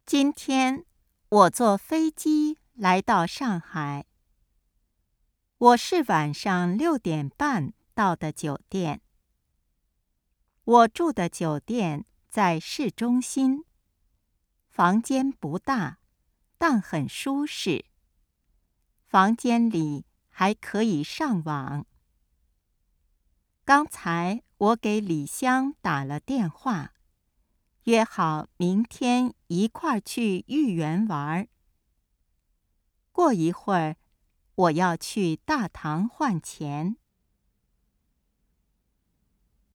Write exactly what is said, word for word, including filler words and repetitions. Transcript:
今天我坐飞机来到上海。我是晚上六点半到的酒店。我住的酒店在市中心，房间不大，但很舒适。房间里还可以上网。刚才我给李湘打了电话，约好明天一块儿去豫园玩。过一会儿，我要去大堂换钱。